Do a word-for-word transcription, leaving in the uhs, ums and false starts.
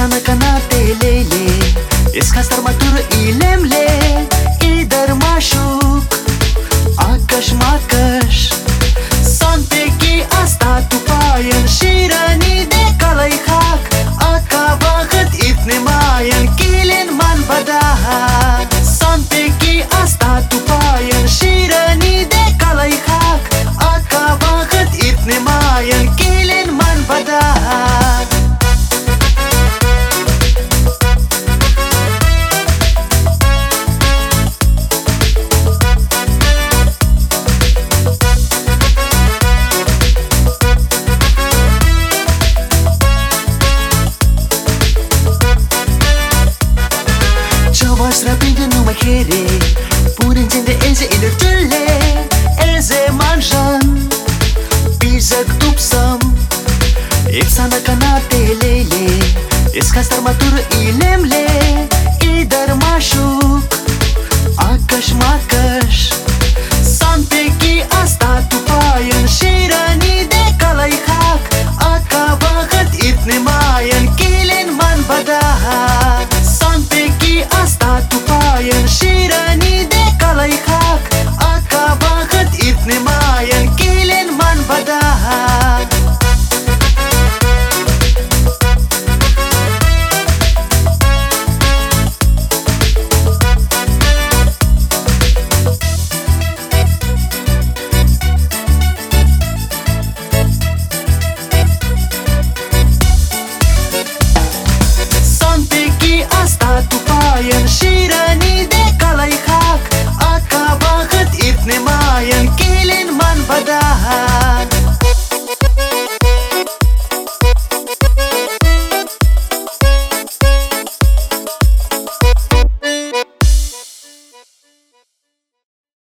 sana kanatelele Eskas armatură ilemle Idar mașuc Akash makash Santeki asta tupayan Shirani de kalai hak Akavagat itne mayan Kilin man badaha Santeki asta tupayan Shirani de kalai hak Akavagat itne mayan Kilin man badaha Chavas rapide nu mai chere Pune de eze ilir tule Eze manjan Bizak tupsam Epsana kanatelele Eskas armatură ilemle Idar mașuc Akash makash